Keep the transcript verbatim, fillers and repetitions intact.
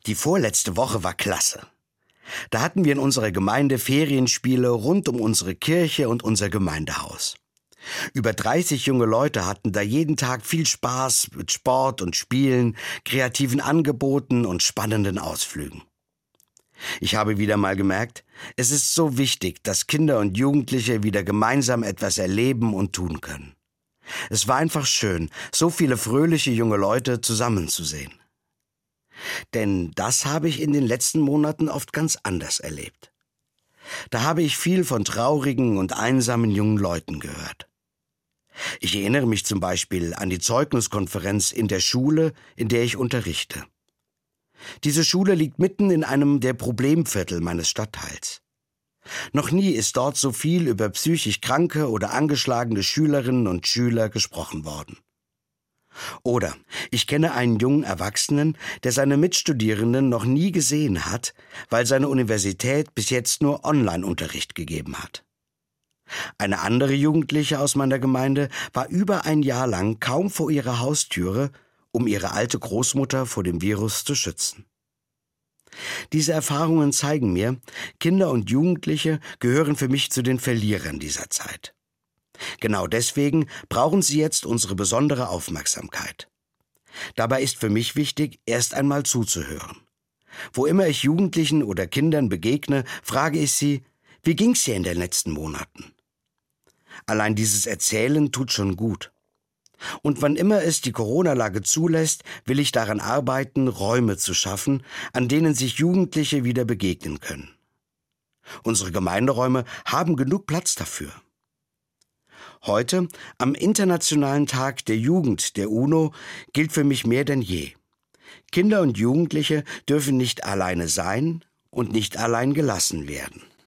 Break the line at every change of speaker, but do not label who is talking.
Die vorletzte Woche war klasse. Da hatten wir in unserer Gemeinde Ferienspiele rund um unsere Kirche und unser Gemeindehaus. Über dreißig junge Leute hatten da jeden Tag viel Spaß mit Sport und Spielen, kreativen Angeboten und spannenden Ausflügen. Ich habe wieder mal gemerkt, es ist so wichtig, dass Kinder und Jugendliche wieder gemeinsam etwas erleben und tun können. Es war einfach schön, so viele fröhliche junge Leute zusammenzusehen. Denn das habe ich in den letzten Monaten oft ganz anders erlebt. Da habe ich viel von traurigen und einsamen jungen Leuten gehört. Ich erinnere mich zum Beispiel an die Zeugniskonferenz in der Schule, in der ich unterrichte. Diese Schule liegt mitten in einem der Problemviertel meines Stadtteils. Noch nie ist dort so viel über psychisch kranke oder angeschlagene Schülerinnen und Schüler gesprochen worden. Oder ich kenne einen jungen Erwachsenen, der seine Mitstudierenden noch nie gesehen hat, weil seine Universität bis jetzt nur Online-Unterricht gegeben hat. Eine andere Jugendliche aus meiner Gemeinde war über ein Jahr lang kaum vor ihrer Haustüre, um ihre alte Großmutter vor dem Virus zu schützen. Diese Erfahrungen zeigen mir, Kinder und Jugendliche gehören für mich zu den Verlierern dieser Zeit. Genau deswegen brauchen sie jetzt unsere besondere Aufmerksamkeit. Dabei ist für mich wichtig, erst einmal zuzuhören. Wo immer ich Jugendlichen oder Kindern begegne, frage ich sie, wie ging's dir in den letzten Monaten? Allein dieses Erzählen tut schon gut. Und wann immer es die Corona-Lage zulässt, will ich daran arbeiten, Räume zu schaffen, an denen sich Jugendliche wieder begegnen können. Unsere Gemeinderäume haben genug Platz dafür. Heute, am Internationalen Tag der Jugend der UNO, gilt für mich mehr denn je. Kinder und Jugendliche dürfen nicht alleine sein und nicht allein gelassen werden.